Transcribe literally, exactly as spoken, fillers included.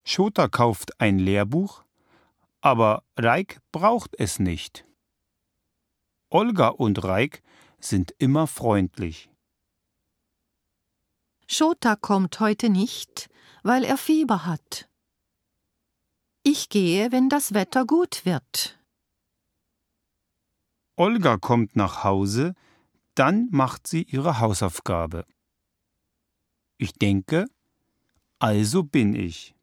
Schota kauft ein Lehrbuch, aber Raik braucht es nicht. Olga und Raik sind immer freundlich. Schota kommt heute nicht, weil er Fieber hat. Ich gehe, wenn das Wetter gut wird. Olga kommt nach Hause, dann macht sie ihre Hausaufgabe. Ich denke, also bin ich.